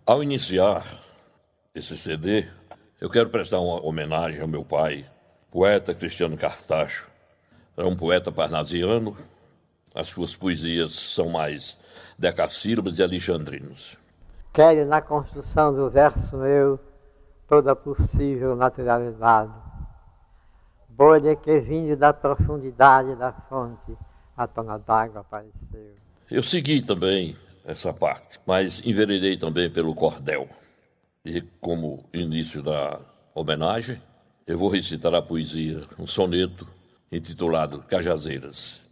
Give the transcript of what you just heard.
Ao iniciar esse CD, eu quero prestar uma homenagem ao meu pai, poeta Cristiano Cartacho. É um poeta parnasiano. As suas poesias são mais decassílabas e alexandrinos. Quero na construção do verso meu toda possível naturalidade. Bolha que vindo da profundidade da fonte, a tona d'água apareceu. Eu segui também essa parte, mas enveredei também pelo cordel. E como início da homenagem, eu vou recitar a poesia, um soneto intitulado Cajazeiras.